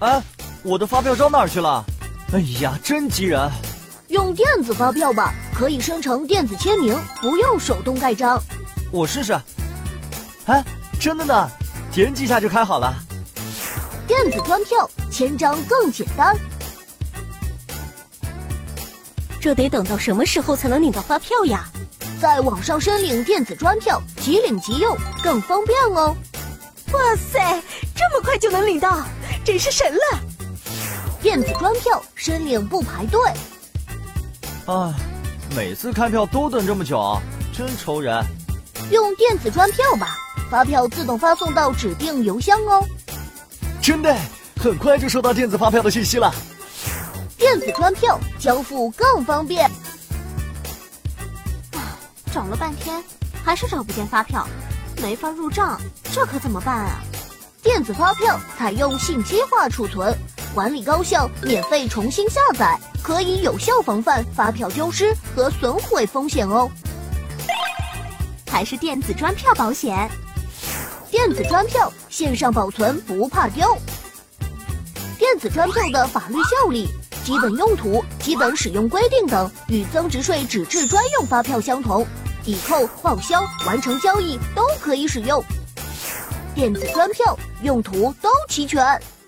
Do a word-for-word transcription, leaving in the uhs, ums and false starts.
哎，我的发票招哪儿去了？哎呀，真急人！ 用电子发票吧，可以生成电子签名，不用手动盖章。 我试试。哎，真的呢，点几下就开好了。 电子专票签章更简单。 这得等到什么时候才能领到发票呀？ 在网上申领电子专票，即领即用，更方便哦。 哇塞，这么快就能领到，真是神了！ 电子专票申领不排队。 哎，每次开票都等这么久，真愁人。 用电子专票吧，发票自动发送到指定邮箱哦。 真的，很快就收到电子发票的信息了。 电子专票交付更方便。 找了半天，还是找不见发票，没法入账，这可怎么办啊？ 电子发票采用信息化储存，管理高效，免费重新下载，可以有效防范发票丢失和损毁风险哦。 还是电子专票保险。 电子专票线上保存不怕丢。电子专票的法律效力、基本用途、基本使用规定等与增值税纸质专用发票相同，抵扣、报销、完成交易都可以使用。电子专票用途都齐全。